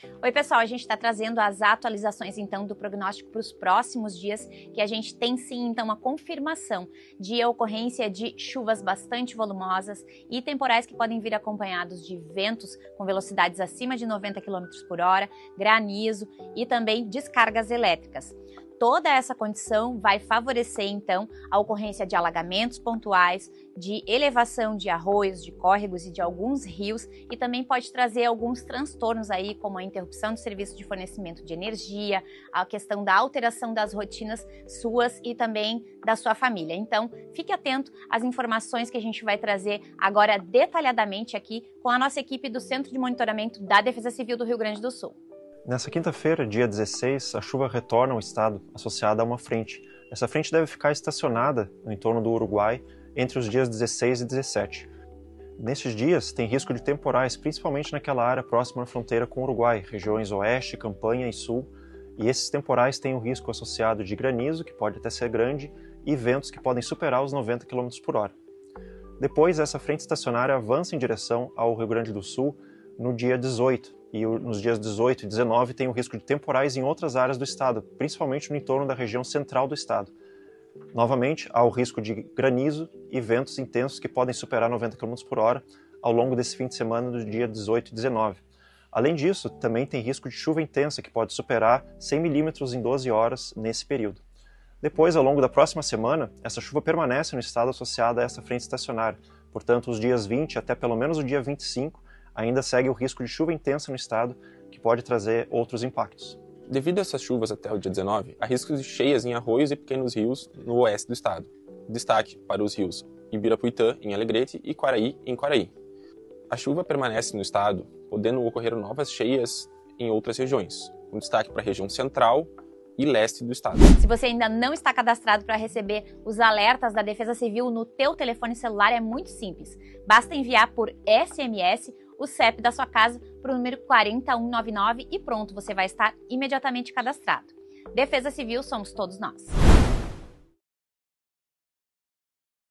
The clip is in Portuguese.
Oi pessoal, a gente está trazendo as atualizações então do prognóstico para os próximos dias, que a gente tem sim então uma confirmação de ocorrência de chuvas bastante volumosas e temporais que podem vir acompanhados de ventos com velocidades acima de 90 km por hora, granizo e também descargas elétricas. Toda essa condição vai favorecer, então, a ocorrência de alagamentos pontuais, de elevação de arroios, de córregos e de alguns rios, e também pode trazer alguns transtornos aí, como a interrupção do serviço de fornecimento de energia, a questão da alteração das rotinas suas e também da sua família. Então, fique atento às informações que a gente vai trazer agora detalhadamente aqui com a nossa equipe do Centro de Monitoramento da Defesa Civil do Rio Grande do Sul. Nessa quinta-feira, dia 16, a chuva retorna ao estado, associada a uma frente. Essa frente deve ficar estacionada no entorno do Uruguai entre os dias 16 e 17. Nestes dias, tem risco de temporais, principalmente naquela área próxima à fronteira com o Uruguai, regiões oeste, Campanha e sul, e esses temporais têm o risco associado de granizo, que pode até ser grande, e ventos que podem superar os 90 km por hora. Depois, essa frente estacionária avança em direção ao Rio Grande do Sul no dia 18, e nos dias 18 e 19 tem o risco de temporais em outras áreas do estado, principalmente no entorno da região central do estado. Novamente, há o risco de granizo e ventos intensos que podem superar 90 km por hora ao longo desse fim de semana do dia 18 e 19. Além disso, também tem risco de chuva intensa que pode superar 100 milímetros em 12 horas nesse período. Depois, ao longo da próxima semana, essa chuva permanece no estado associada a essa frente estacionária. Portanto, os dias 20 até pelo menos o dia 25, ainda segue o risco de chuva intensa no estado, que pode trazer outros impactos. Devido a essas chuvas até o dia 19, há riscos de cheias em arroios e pequenos rios no oeste do estado. Destaque para os rios Ibirapuitã, em Alegrete, e Quaraí, em Quaraí. A chuva permanece no estado, podendo ocorrer novas cheias em outras regiões, com destaque para a região central e leste do estado. Se você ainda não está cadastrado para receber os alertas da Defesa Civil no teu telefone celular, é muito simples. Basta enviar por SMS o CEP da sua casa para o número 40199 e pronto, você vai estar imediatamente cadastrado. Defesa Civil somos todos nós.